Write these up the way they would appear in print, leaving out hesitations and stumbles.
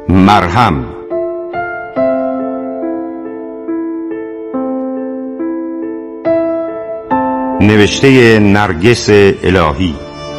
مرهم. نوشته نرگس الهی.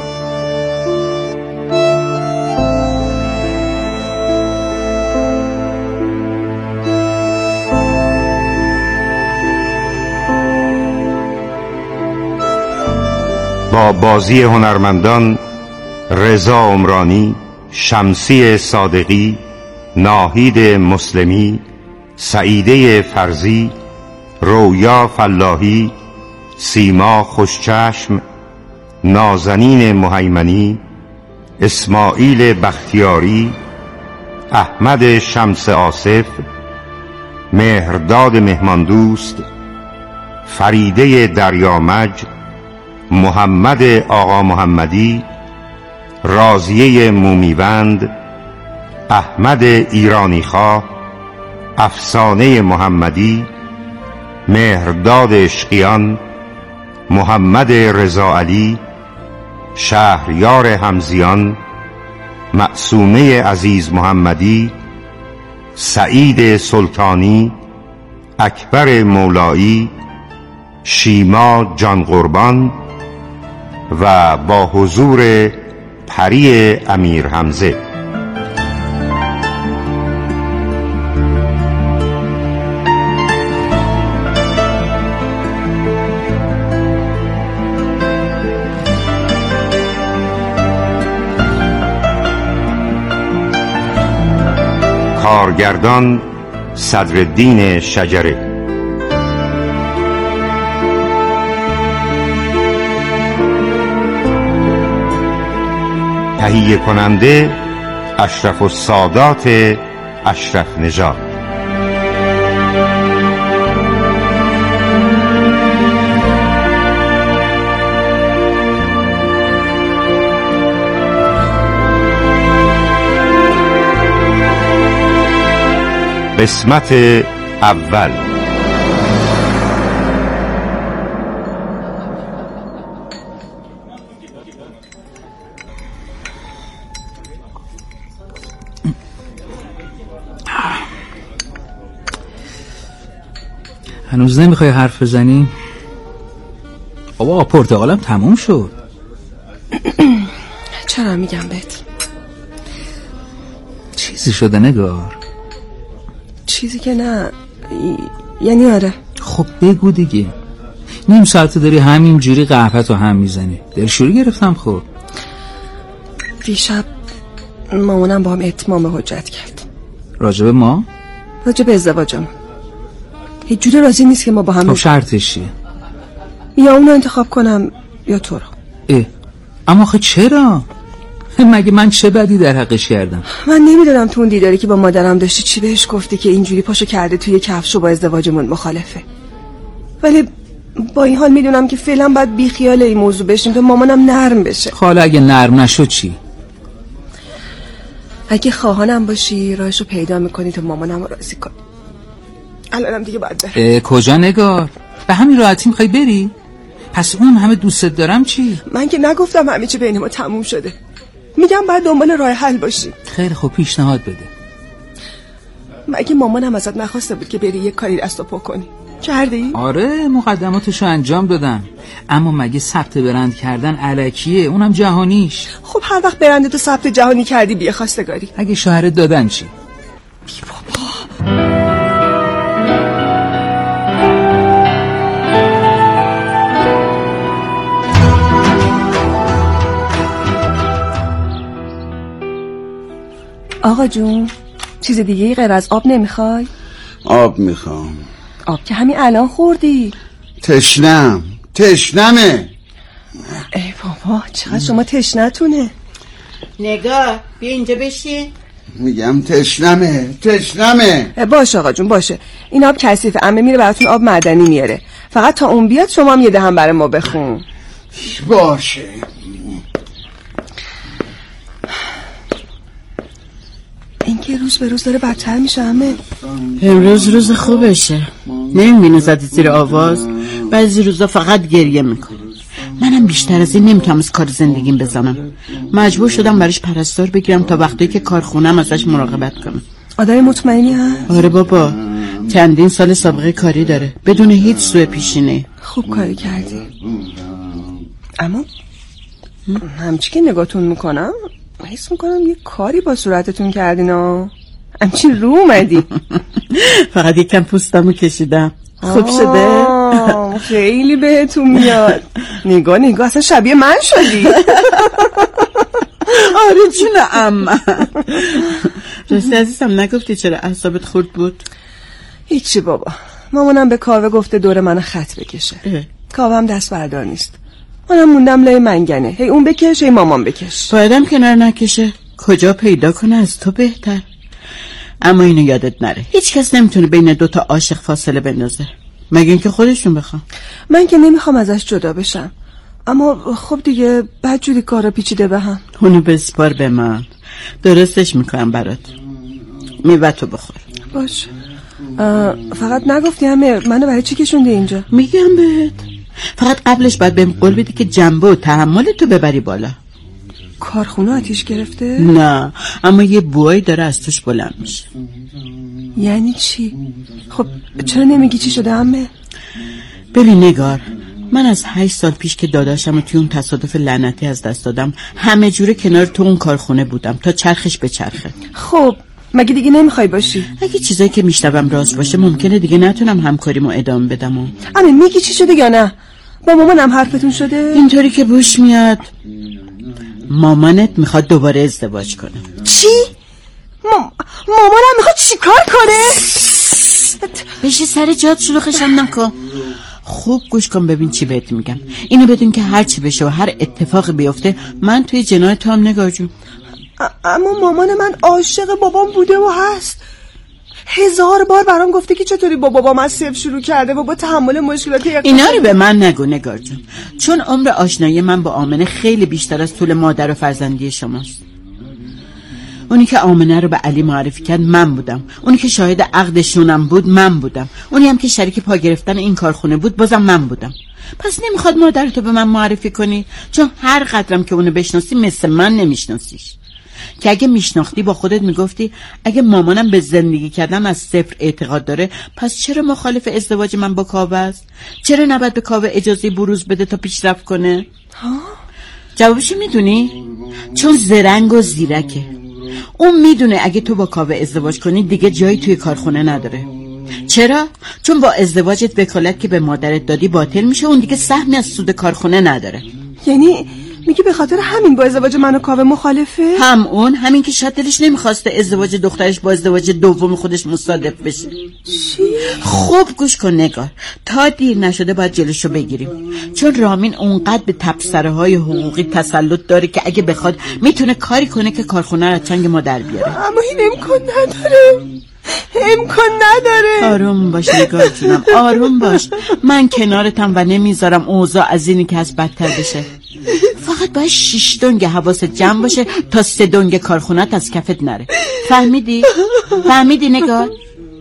با بازی هنرمندان رضا عمرانی، شمسی صادقی، ناهید مسلمی، سعیده فرزی، رویا فلاحی، سیما خوشچشم، نازنین مهیمنی، اسماعیل بختیاری، احمد شمس آصف، مهرداد مهماندوست، فریده دریامج، محمد آقا محمدی، راضیه مومیوند، احمد ایرانیخواه، افسانه محمدی، مهرداد اشقیان، محمد رضا علی، شهریار حمزیان، معصومه عزیز محمدی، سعید سلطانی، اکبر مولایی، شیما جان قربان و با حضور پری امیر حمزه. کارگردان صدرالدین شجره. تهیه کننده اشرف السادات اشرف نژاد. قسمت اول. هنوز نمیخوای حرف بزنی؟ بابا پرتقالم تموم شد. چرا میگم بهت؟ چیزی شده نگار؟ چیزی که نه، یعنی آره. خب بگو دیگه. نیم ساعت داری همین جوری قهوه‌تو هم میزنی. دلشوری گرفتم. خب دیشب مامانم با هم اتمام حجت کرد. راجب ما؟ راجب ازدواجمون. هیچ جوری راضی نیست که ما با هم. خب شرطش چیه؟ یا اونو انتخاب کنم یا تو رو. اما آخه چرا؟ مگه من چه بدی در حقش کردم؟ من نمیدونم تو اون دیداری که با مادرم داشتی چی بهش گفتی که اینجوری پاشو کرده توی کفش و با ازدواجمون مخالفه. ولی با این حال میدونم که فعلا باید بی خیال این موضوع بشیم تا مامانم نرم بشه. حالا اگه نرم نشد چی؟ اگه خواهانم باشی راهشو پیدا میکنی تا مامانم راضی کنی. الانم دیگه باید برم. کجا نگار؟ به همین راحتی میخوای بری؟ پس اون همه دوستت دارم چی؟ من که نگفتم همه چی بین ما تموم شده. میگم باید دنبال راه حل باشی. خیلی خوب، پیشنهاد بده. مگه مامانم ازت نخواسته بود که بری یک کاری دست و پا کنی؟ کردی؟ آره، مقدماتشو انجام دادم. اما مگه ثبت برند کردن الکیه؟ اونم جهانیش. خب هر وقت برند تو ثبت جهانی کردی بیا خواستگاری. اگه شوهرت دادن چی؟ بی بابا. آقا جون، چیز دیگه غیر از آب نمیخوای؟ آب میخوام. آب که همین الان خوردی. تشنمه. ای بابا چقدر شما تشنتونه. نگاه بیا اینجا بشین. میگم تشنمه. باشه آقا جون باشه. این آب کثیفه، عمه میره براتون آب معدنی میاره. فقط تا اون بیاد شما هم یه دهن برای ما بخون. باشه. این که روز به روز داره بدتر میشه عمه. امروز روز خوبشه. نمیبینی زدی زیر آواز؟ بعضی روزا فقط گریه میکنه. من منم بیشتر از این نمیتونم از کار زندگیم بزنم. مجبور شدم براش پرستار بگیرم تا وقتی که کارخونم ازش مراقبت کنم. آدم مطمئنی هست؟ آره بابا، چندین سال سابقه کاری داره بدون هیچ سوء پیشینه. خوب کاری کردی. اما همچی که نگاهتون میکنم حس میکنم یه کاری با صورتتون کردین ها. همچین رو اومدی. فقط یکم پوستمو کشیدم. خوب شده؟ خیلی بهتون میاد. نگاه اصلا شبیه من شدی. آره جون عمه. راستی عزیزم نگفتی چرا اعصابت خورد بود؟ هیچی بابا، مامانم به کاوه گفته دور من خط بکشه. کاوه هم دست بردار نیست. منم موندم لای منگنه، هی اون بکش هی مامان بکش. بایدم کنار نکشه، کجا پیدا کنه از تو بهتر. اما اینو یادت نره، هیچ کس نمیتونه بین دوتا عاشق فاصله بندازه مگه اینکه خودشون بخوام. من که نمیخوام ازش جدا بشم، اما خب دیگه بدجوری کارا پیچیده به هم. اونو بسپار به من، درستش میکنم برات. میوه‌تو بخور. باش. فقط نگفتی همه منو برای چی کشونده اینجا؟ میگم بهت، فقط قبلش باید بهم قول بدی که جنبه و تحملتو ببری بالا. کارخونه آتیش گرفته؟ نه، اما یه بویی داره از توش بلند میشه. یعنی چی؟ خب چرا نمیگی چی شده عمه؟ ببین نگار، من از 8 سال پیش که داداشم توی اون تصادف لعنتی از دست دادم همه جوره کنار تو اون کارخونه بودم تا چرخش به چرخه. خب مگه دیگه نمیخوای باشی؟ اگه چیزایی که میشنوم راست باشه ممکنه دیگه نتونم همکاریمو ادامه بدم. عمه میگی چی شده یا نه؟ با مامانم حرفتون شده؟ اینطوری که بوش میاد مامانت میخواد دوباره ازدواج کنه. چی؟ مامانم میخواد چی کار کنه؟ بشه سر جات شلوغشم نکن. خوب گوش کن ببین چی بهت میگم. اینو بدون که هر چی بشه و هر اتفاقی بیفته من توی جناه تو هم نگار جون. اما مامان من عاشق بابام بوده و هست. 1000 بار برام گفته که چطوری با بابام از صفر شروع کرده و با تحمل مشکلات اینا رو به من نگو نگار جون، چون عمر آشنایی من با آمنه خیلی بیشتر از طول مادر و فرزندی شماست. اونی که آمنه رو به علی معرفی کرد من بودم، اونی که شاهد عقدشونم بود من بودم، اونی هم که شریک پا گرفتن این کارخونه بود بازم من بودم. پس نمیخواد مادرتو به من معرفی کنی، چون هر قدرم که اونو بشناسی مثل من نمیشناسیش. که اگه میشناختی با خودت میگفتی اگه مامانم به زندگی کردن از صفر اعتقاد داره پس چرا مخالف ازدواج من با کاوه است؟ چرا نباید به کاوه اجازه بروز بده تا پیشرفت کنه؟ جوابشو میدونی؟ چون زرنگ و زیرکه. اون میدونه اگه تو با کاوه ازدواج کنی دیگه جایی توی کارخونه نداره. چرا؟ چون با ازدواجت وکالت که به مادرت دادی باطل میشه، اون دیگه سهمی از سود کارخونه نداره. یعنی میگی به خاطر همین با ازدواج من و کاوه مخالفه؟ همین که شاید دلش نمیخواسته ازدواج دخترش با ازدواج دوم خودش مصادف بشه. چی؟ خوب گوش کن نگار، تا دیر نشده باید جلوشو بگیریم، چون رامین اونقدر به تبصره‌های حقوقی تسلط داره که اگه بخواد میتونه کاری کنه که کارخونه رو از چنگ ما در بیاره. اما این امکان نداره. آروم باش نگار جونم، آروم باش. من کنارتم و نمیذارم اوضاع از اینی که از بدتر بشه. فقط باید 6 دنگ حواست جمع باشه تا 3 دنگ کارخونت از کفت نره. فهمیدی نگار؟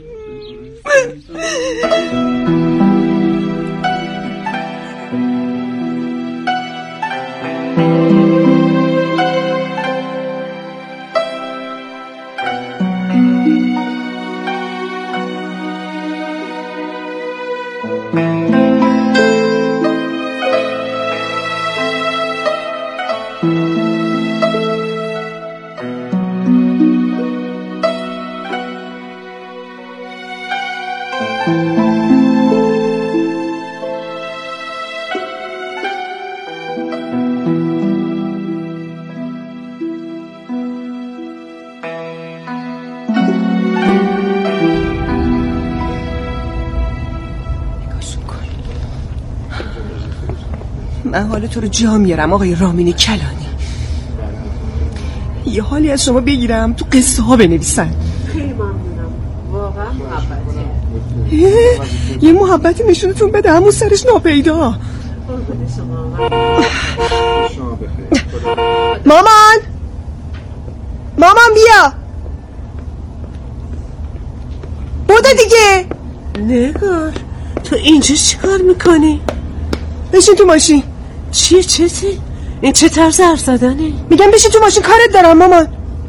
من حال تو رو جا میارم آقای رامین کلانی. یه حالی از شما بگیرم تو قصه ها بنویسن. خیلی ممنونم، واقعا محبته. یه محبتی نشونتون بده همون سرش ناپیدا. مامان بیا بوده دیگه. نگار تو اینجا چی کار میکنی؟ بشین تو ماشین. چیه چته؟ این چه طرز حرف زدنه؟ میگم بشین تو ماشین، کارت دارم مامان.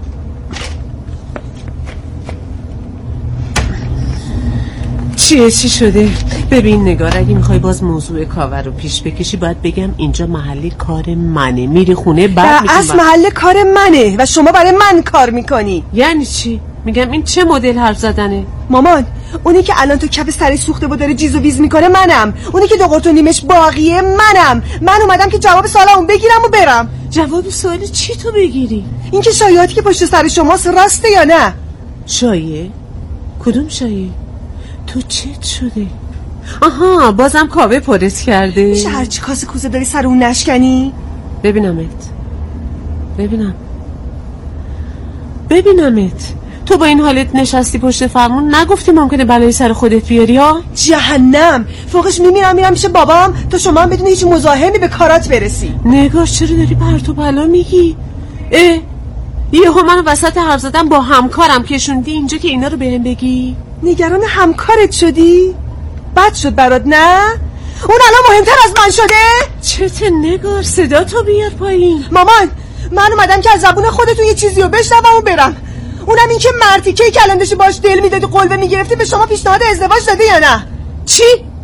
چیه چی شده؟ ببین نگار، اگه میخوای باز موضوع کاور رو پیش بکشی باید بگم اینجا محل کار منه. میری خونه بعد میگم اصل محل کار منه و شما برای من کار میکنی. یعنی چی؟ میگم این چه مدل حرف زدنه؟ مامان، اونی که الان تو کف سری سوخته و داره جیز و ویز میکنه منم. اونی که 2 قرت و نیمش باقیه منم. من اومدم که جواب سوالمو بگیرم و برم. جواب سوال چی تو بگیری؟ این که شایعاتی که پشت سر شماست راسته یا نه؟ شایعه؟ کدوم شایعه؟ تو چت شده؟ آها، بازم کاوه پرت کرده. میشه هرچی کاسه کوزه داری سر اون نشکنی؟ ببینمت تو با این حالت نشستی پشت فرمون، نگفتی ممکنه بلای سر خودت بیاری ها؟ جهنم، فوقش میرم پیش بابام تا شما هم بدون هیچ مزاحمی به کارات برسی. نگار چرا داری پرت و پلا میگی؟ یهو منو وسط حرف زدن با همکارم کشوندی اینجا که اینا رو بهم بگی؟ نگران همکارت شدی؟ بد شد برات نه؟ اون الان مهمتر از من شده؟ چته نگار، صدا تو بیار پایین. مامان، من اومدم که از زبون خودتون یه چیزی رو بشنوم و برم. اونم این که مرتی که کلان داشتی باش دل میدادی قلبه میگرفتی به شما پیشنهاد ازدواج داده یا نه؟ چی؟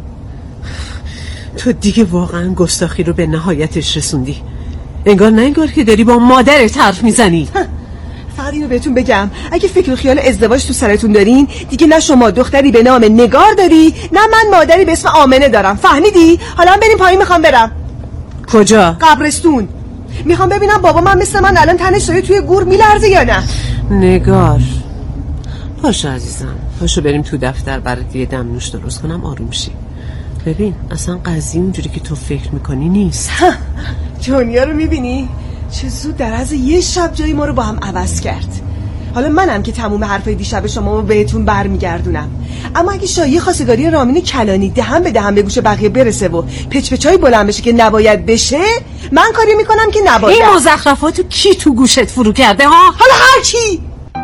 تو دیگه واقعا گستاخی رو به نهایتش رسوندی. انگار نه انگار که داری با مادرت حرف میزنی. فقط اینو بهتون بگم، اگه فکر و خیال ازدواج تو سرتون دارین، دیگه نه شما دختری به نام نگار داری، نه من مادری به اسم آمنه دارم. فهمیدی؟ حالا بریم پایین، میخوام برم. کجا؟ قبرستون. میخوام ببینم بابا من مثل من الان تنش داره توی گور میلرزه یا نه. نگار پاشو عزیزم، پاشو بریم تو دفتر برات یه دمنوش درست کنم آروم شی. ببین اصلا قضیه اونجوری که تو فکر میکنی نیست. دنیا رو میبینی؟ چه زود در از یه شب جایی ما رو با هم عوض کرد. حالا منم که تموم حرفای دیشب شما رو بهتون برمیگردونم، اما اگه شایعه خواستگاری رامین کلانی دهن به دهن به گوش بقیه برسه و پچ‌پچای بلند بشه که نباید بشه، من کاری میکنم که نباید. این مزخرفاتو کی تو گوشت فرو کرده ها؟ حالا هر کی؟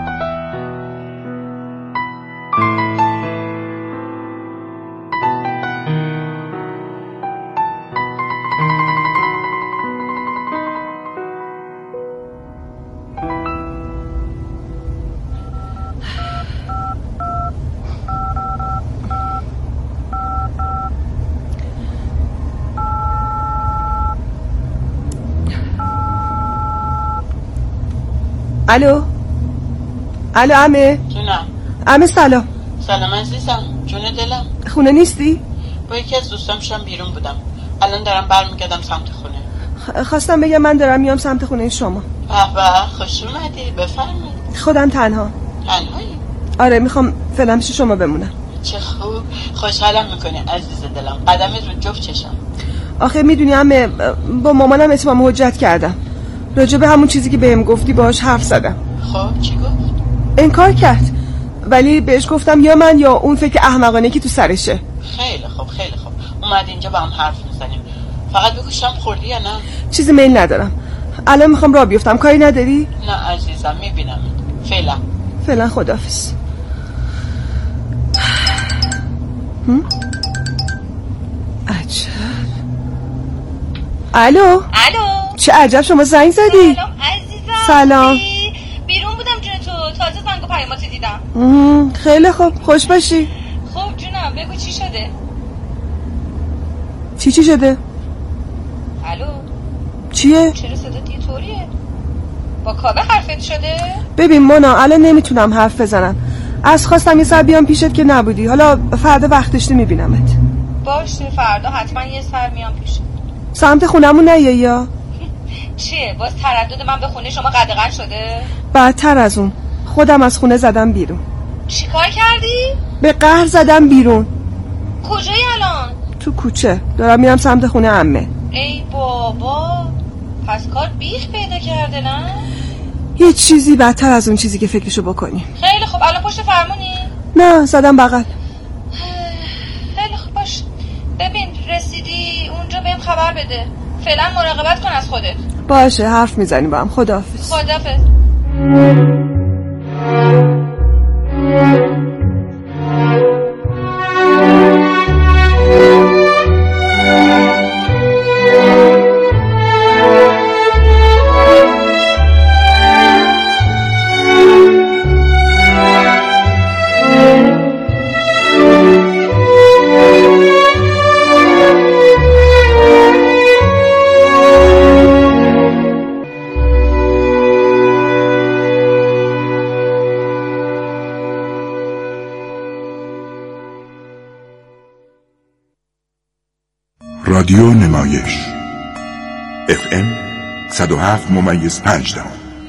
الو عمه. جونم. عمه سلام. سلام عزیزم، جون دلم. خونه نیستی؟ با یکی از دوستام شم بیرون بودم، الان دارم برمیگردم سمت خونه. خواستم بگم من دارم میام سمت خونه شما. به خوش اومدی، بفرمایید. خودم تنها. تنهایی؟ آره، میخوام فعلا پیش شما بمونم. چه خوب، خوشحالم میکنی عزیز دلم. قدمت رو جفت چشم. آخه میدونی عمه، با مامانم اتمام حجت کردم. راجع به همون چیزی که بهم گفتی باهاش حرف زدم. خب چی گفت؟ انکار کرد، ولی بهش گفتم یا من یا اون فکر احمقانه که تو سرشه. خیلی خوب اومد اینجا با هم حرف میزنیم. فقط بگو شام خوردی یا نه؟ چیزی میل ندارم، الان میخوام راه بیفتم. کاری نداری؟ نه عزیزم، میبینم. فعلا خداحافظ. عجب. الو چه عجب شما زنگ زدی؟ سلام عزیزم. سلام. بیرون بودم جون تو، تازه زنگ و پیاماتو دیدم. خیلی خوب، خوش باشی. خب جونم، بگو چی شده؟ چی شده؟ الو چیه؟ چرا صدات یه طوریه؟ با کاوه حرفت شده؟ ببین مونا، الان نمیتونم حرف بزنم. از خواستم یه سر بیام پیشت که نبودی. حالا فردا وقتش میبینمت. باشه، فردا حتما یه سر میام پیشت. سمت خونمون نیایی یا؟ چیه؟ باز تردد من به خونه شما قدغن شده؟ بدتر از اون، خودم از خونه زدم بیرون. چی کار کردی؟ به قهر زدم بیرون. کجایی الان؟ تو کوچه دارم میرم سمت خونه عمه. ای بابا، پس کار بیخ پیدا کرده نه؟ یه چیزی بدتر از اون چیزی که فکرشو بکنی. خیلی خوب، الان پشت فرمونی؟ نه، زدم بغل. خیلی خوب، باش. ببین رسیدی اونجا بهم خبر بده. فعلا مراقبت کن از خودت. باشه، حرف میزنیم با هم. خداحافظ. خداحافظ. رادیو نمایش FM 107.5.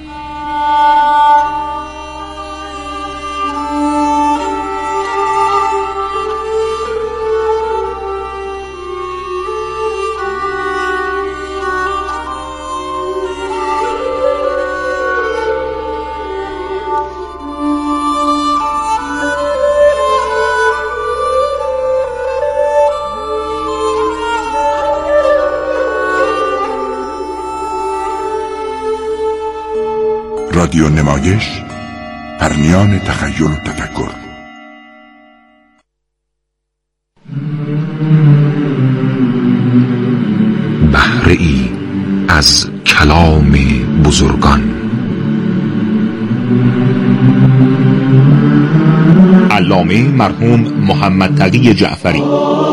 رادیو نمایش، پرمیان تخیل و تفکر. بهره ای از کلام بزرگان. علامه مرحوم محمد تقی جعفری.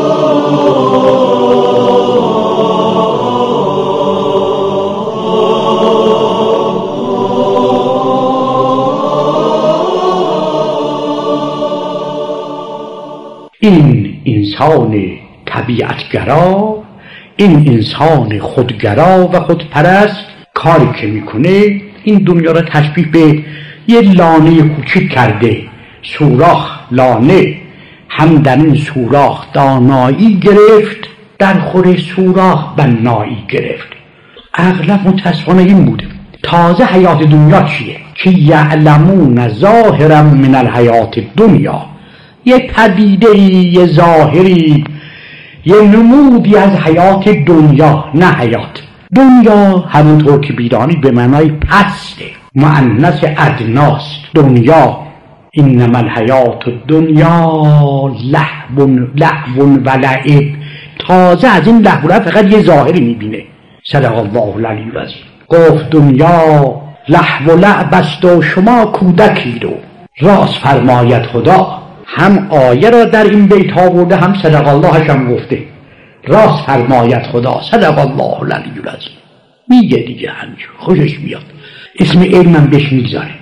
این انسان طبیعتگرا، این انسان خودگرا و خودپرست کاری که میکنه این دنیا را تشبیه به یه لانه کوچیک کرده. سوراخ لانه، هم در این سوراخ دانایی گرفت، در خور سوراخ بنایی گرفت. اغلب متاسفانه این بوده. تازه حیات دنیا چیه؟ که یعلمون ظاهرا من الحیات دنیا، یه پدیده، یه ظاهری، یه نمودی از حیات دنیا، نه حیات دنیا. همونطور که بیدانی به معنای پسته، مؤنث ادناست. دنیا انما الحیات الدنیا لعب و لعب. تازه از این لعب و لعب فقط یه ظاهری میبینه. صدق الله العلی العظیم. گفت دنیا لعب و لعب است و شما کودکید و راست فرماید خدا. هم آیه را در این بیت آورده، هم صدق اللهش هم گفته. راست فرماید خدا، صدق الله العلی العظیم. میگه دیگه همینجور خوشش میاد، اسم علمم بهش میگذاره.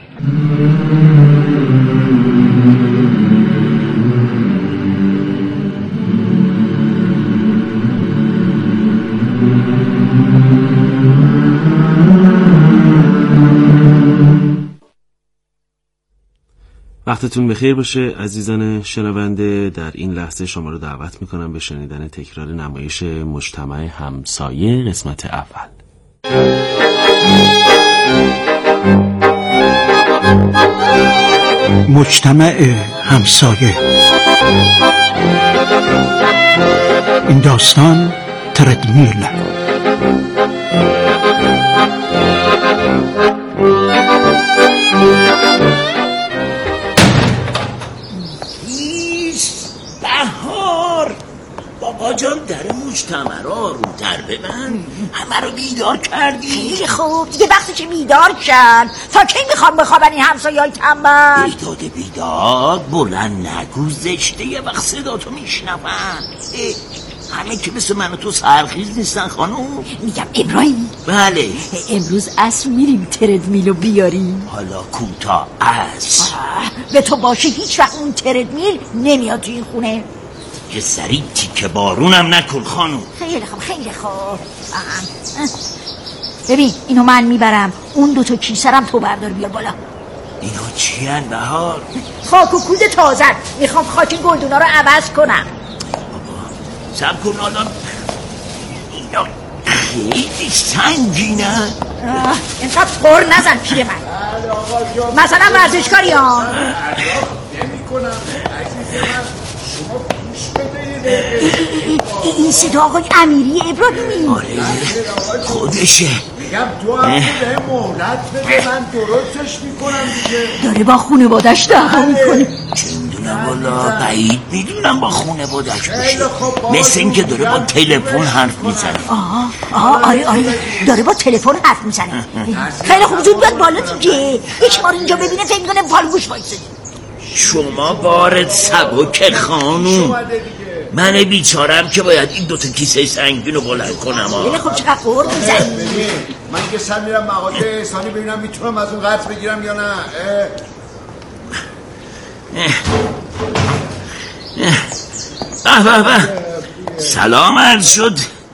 وقتتون بخیر باشه عزیزان شنونده. در این لحظه شما رو دعوت میکنم به شنیدن تکرار نمایش مجتمع همسایه قسمت اول. مجتمع همسایه. این داستان تردمیل. بابا جان در مجتمع را آروم‌تر ببند، همه رو بیدار کردی. خیلی خوب دیگه، وقتی که بیدار شن تا کی میخوام بخوابن این همسایه‌های تنبل؟ بیداد بلند نگو، زشته. یه وقت صدا تو میشنون. همه که مثل من و تو سرخیز نیستن خانم. میگم ابراهیم، بله امروز عصر میریم تردمیلو بیاریم؟ حالا کوتا عصر به تو باشه هیچ وقت اون تردمیل نمیاد تو این خونه. یه سریع تیکه بارونم نکن خانم. خیلی خوب خیلی خوب. ببین اینو من میبرم، اون دوتا کیسرم تو بردار بیار بالا. اینا چی هن بهار؟ خاک و کود تازه، میخوام خاک گلدونا رو عوض کنم. سب کن الان. اینا خیلی سنگینه. اینقدر پر نزن پیر من. مثلا ورزشکاری ها نمی کنم عزیز من، شما گوش بده. این صدا آقای امیری ابراهیمی. آره خودشه. میگم تو هم به مهلت بده، من درستش میکنم دیگه. داره با خونوادش دعوا میکنه. چه میدونم والا، بعید میدونم با خونوادش باشه. مثل این که داره با تلفن حرف میزنه. آره داره با تلفن حرف میزنه. خیلی خوب زود بیاد بالا دیگه. یک بار اینجا ببینه فکر میکنه پالگوش وایسادی. شما بارت سبک خانوم. من بیچارم که باید این دوتا کیسه سنگین رو بلند کنم. خیلی خوب چقدر قور میزنی. من که سر میرم مغازه احسانی ببینم میتونم از اون قرض بگیرم یا نه. سلام عرض شد.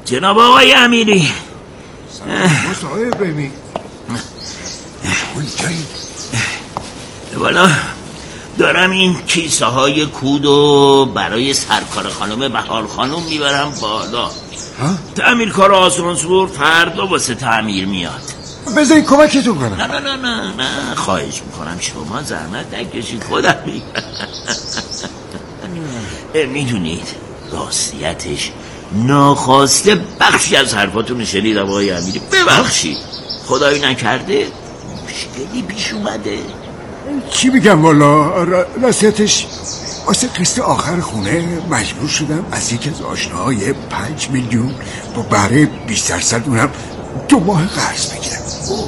جناب آقای امیری. آقای ابراهیمی والا دارم این کیسه های کودو برای سرکار خانم بهار خانم میبرم بالا. تعمیرکار آسانسور فردا واسه تعمیر میاد. بذاری کمکتون کنم. نه نه نه نه نه خواهش میکنم شما زحمت نکشید خودم میدونید راستیتش ناخواسته بخشی از حرفاتون شنیدم آقای امیری. ببخشید خدایی نکرده مشکلی پیش اومده. چی بگم والا راستیتش واسه قسط آخر خونه مجبور شدم از یکی از آشناهای 5 میلیون با بهره 20% اونم 2 ماه قرض بگیرم.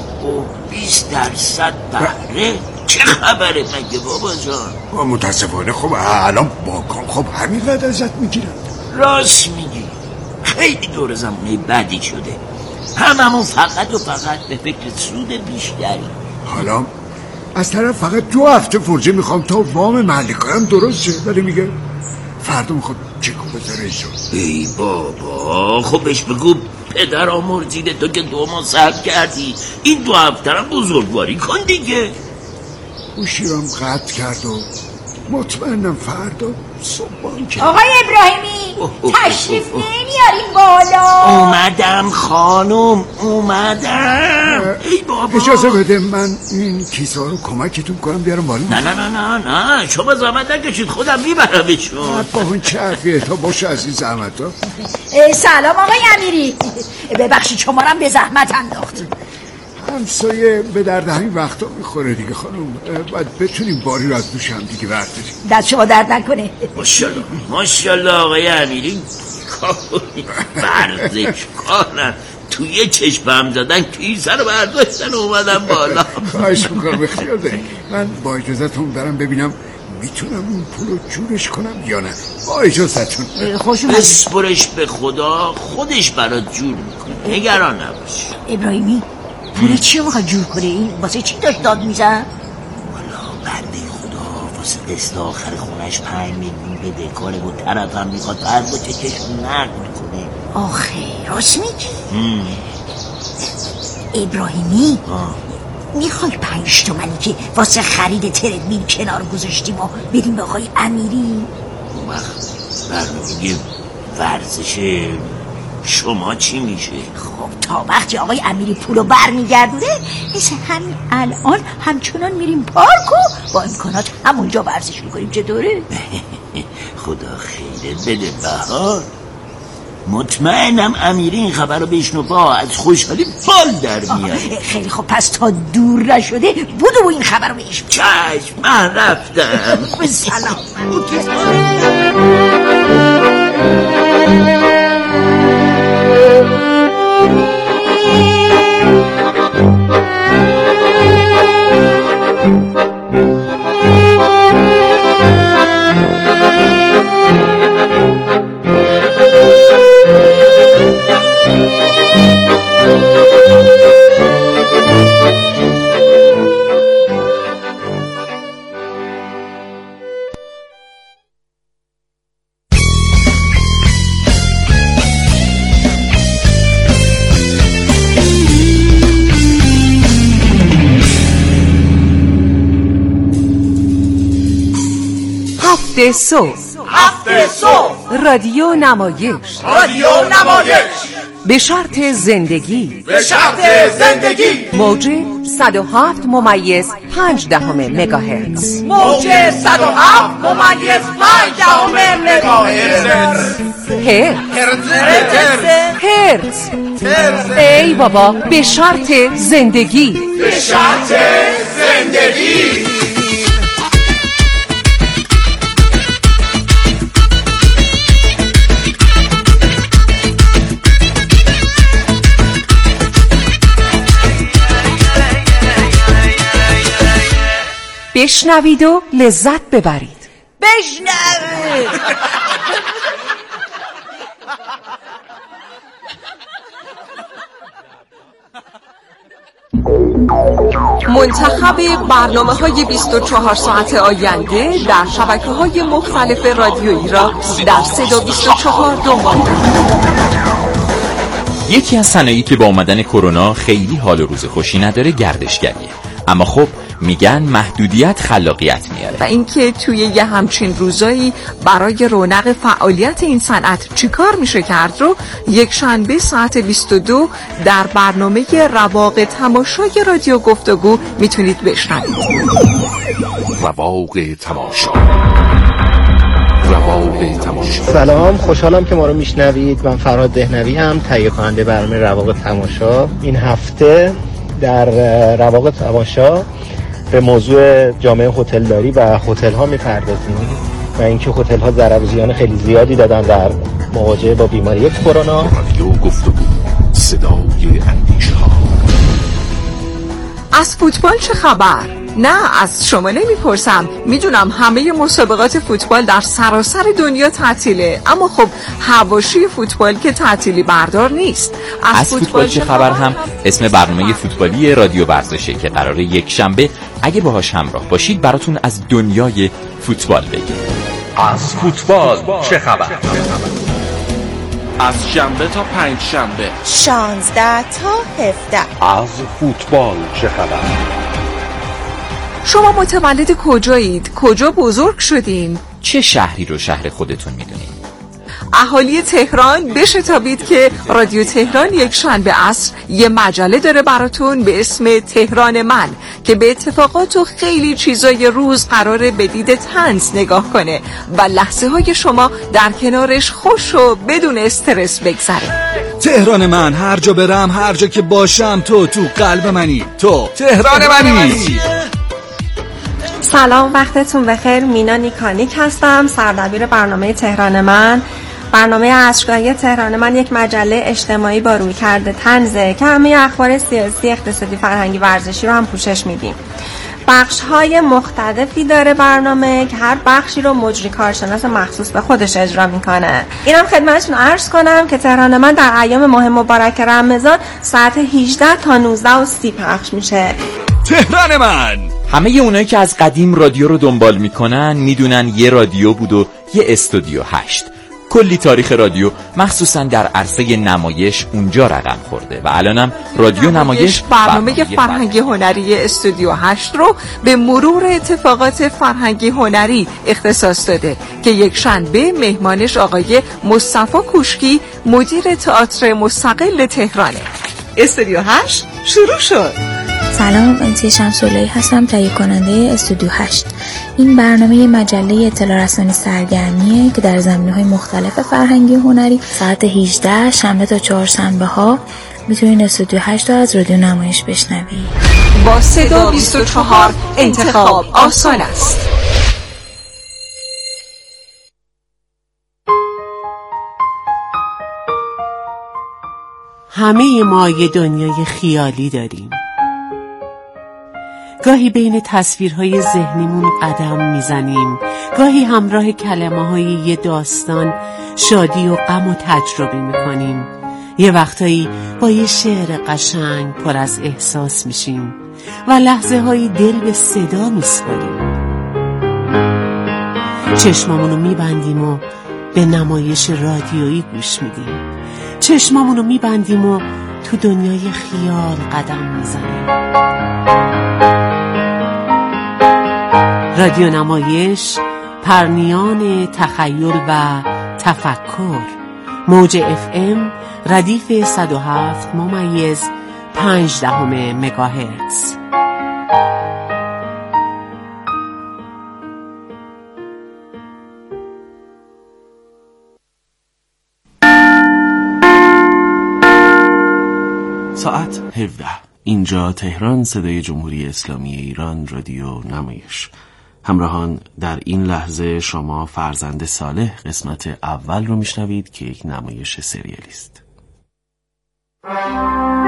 20% بهره؟ چه خبره مگه بابا جان؟ متاسفانه خب الان باکام خب همینقدر ازت میگیرم. راست میگی خیلی دور زمانه بدی شده. هممون فقط و فقط به فکر سود بیشتری. حالا از طرف فقط 2 هفته فرجه میخوام تا وام محلی کارم درست شه. ولی میگه فردا میخواد چکو بذاره ایشون. ای بابا خب بهش بگو پدر آمرزیده تو که 2 ماه صبر کردی این 2 هفته هم بزرگواری کن دیگه. گوشیرم قطع کرد و مطمئنم فردا صبحان که آقای ابراهیمی تشریف نمیاریم بالا. اومدم خانم اومدم. ای بابا اجازه بده من این کیسه ها رو کمکتون کنم بیارم بالا. نه نه نه نه نه شما زحمت نکشید خودم میبرمشون. با اون چرخیه تا باشه از این زحمت ها. سلام آقای امیری. ببخشید شما رو به زحمت انداختیم. همسایه به درد همین وقتا میخوره دیگه خانم. باید بتونیم باری رو از دوش هم دیگه برداریم. دست شما درد نکنه. ماشاءالله ماشاءالله آقای امیری ورزش کارن توی چشمم زدن کیسه رو برداشتن و اومدم بالا. خواهش میکنم اختیار داری. من با اجازتون برم ببینم میتونم اون پول رو جورش کنم یا نه. با اجازتون بسپرش به خدا خودش برات جور میکنه نگران نباش. ابراهیمی پول چی رو میخواد جور کنه؟ این واسه چی داشت داد میزن؟ والا بنده خدا واسه قسط آخر خونش 5 میلیون بده کاره و طرف هم میخواد فردا چشم نقد میکنه. آخه راست میگی؟ ابراهیمی میخوای 5 تومنی که واسه خرید تردمیل کنار گذاشتیم و بدیم به آقای امیری؟ برنامه ورزش شما چی میشه؟ خب تا وقتی آقای امیری پولو برمیگردونه مثل همین الان همچنان میریم پارک و با امکانات همونجا ورزش میکنیم. چطوره؟ خدا خیرت بده بهار. مطمئنم امیری این خبر رو بشنوه از خوشحالی بال در میاد. خیلی خب پس تا دور نشده بودو و این خبر رو بهش چشم من رفتم. سلام. هفته صبح رادیو نمایش به شرط زندگی موج 107.5 مگاهرتز هرتز. ای بابا به شرط زندگی بشنوید و لذت ببرید. بشنوید. منتخب برنامه‌های 24 ساعت آینده در شبکه‌های مختلف رادیویی را در 3 تا 24 دنبال کنید. یکی از صنایعی که با اومدن کرونا خیلی حال و روز خوشی نداره گردشگریه. اما خب میگن محدودیت خلاقیت میاره و اینکه توی یه همچین روزایی برای رونق فعالیت این صنعت چیکار میشه کرد رو یک شنبه ساعت 22 در برنامه رواق تماشای رادیو گفتگو میتونید بشنوید. رواق تماشا. رواق تماشا. سلام، خوشحالم که ما رو میشنوید. من فرهاد دهنوی هم تهیه کننده برنامه رواق تماشا. این هفته در رواق تماشا به موضوع جامعه هتلداری و هتل ها میپردازیم و اینکه هتل ها ضرر و زیان خیلی زیادی دادن در مواجهه با بیماری کرونا. رادیو گفتگو، صدای اندیشه ها. از فوتبال چه خبر؟ نه، از شما نمیپرسم. میدونم همه مسابقات فوتبال در سراسر دنیا تعطیله، اما خب حواشی فوتبال که تعطیلی بردار نیست. از فوتبال چه خبر هم اسم برنامه فوتبالی رادیو ورزشه که قراره یک شنبه اگه باهاش همراه باشید براتون از دنیای فوتبال بگه. از فوتبال چه خبر؟ از شنبه تا پنج شنبه، 16 تا 17. از فوتبال چه خبر؟ شما متولد کجایید؟ کجا بزرگ شدین؟ چه شهری رو شهر خودتون میدونید؟ اهالی تهران بشتابید که رادیو تهران یک شنبه عصر یه مجله داره براتون به اسم تهران من که به اتفاقات و خیلی چیزای روز قراره به دید طنز نگاه کنه و لحظه های شما در کنارش خوش و بدون استرس بگذره. تهران من، هر جا برم، هر جا که باشم، تو قلب منی، تو تهران منی. سلام، وقتتون بخیر. مینا نیکانیک هستم، سردبیر برنامه تهران من. برنامه عصرگاهی تهران من یک مجله اجتماعی با رویکرد طنزه که همه اخبار سیاسی، اقتصادی، فرهنگی، ورزشی رو هم پوشش میدیم. بخش‌های مختلفی داره برنامه که هر بخشی رو مجری کارشناس مخصوص به خودش اجرا میکنه. اینم خدمتتون عرض کنم که تهران من در ایام ماه مبارک رمضان ساعت 18 تا 19:30 پخش میشه. تهران من. همه اونایی که از قدیم رادیو رو دنبال میکنن میدونن یه رادیو بود و یه استودیو 8. کلی تاریخ رادیو مخصوصا در عرصه نمایش اونجا رقم خورده و الانم رادیو نمایش برنامه فرهنگی هنری استودیو 8 رو به مرور اتفاقات فرهنگی هنری اختصاص داده که یک شنبه مهمانش آقای مصطفی کوشکی مدیر تئاتر مستقل تهرانه. استودیو 8 شروع شد. سلام، انتی شمس‌اللهی هستم، تهیه کننده استودیو 8. این برنامه مجله اطلاع رسانی سرگرمیه که در زمینه‌های مختلف فرهنگی و هنری ساعت 18 شنبه تا چهارشنبه ها میتونید استودیو 8 رو از رادیو نمایش بشنوید. با صدا 24 انتخاب آسان است. همه ما یه دنیای خیالی داریم. گاهی بین تصویرهای ذهنیمون قدم میزنیم، گاهی همراه کلمه‌های یه داستان شادی و غم و تجربه میکنیم. یه وقتایی با یه شعر قشنگ پر از احساس میشیم و لحظه هایی دل به صدا میسپاریم. چشمامونو میبندیم و به نمایش رادیویی گوش میدیم. چشمامونو میبندیم و تو دنیای خیال قدم میزنیم. رادیو نمایش، پرنیان تخیل و تفکر. موج FM ردیف 107.5 مگاهرتز. ساعت 17. اینجا تهران، صدای جمهوری اسلامی ایران، رادیو نمایش. همراهان، در این لحظه شما فرزند صالح قسمت اول رو میشنوید که یک نمایش سریالی است.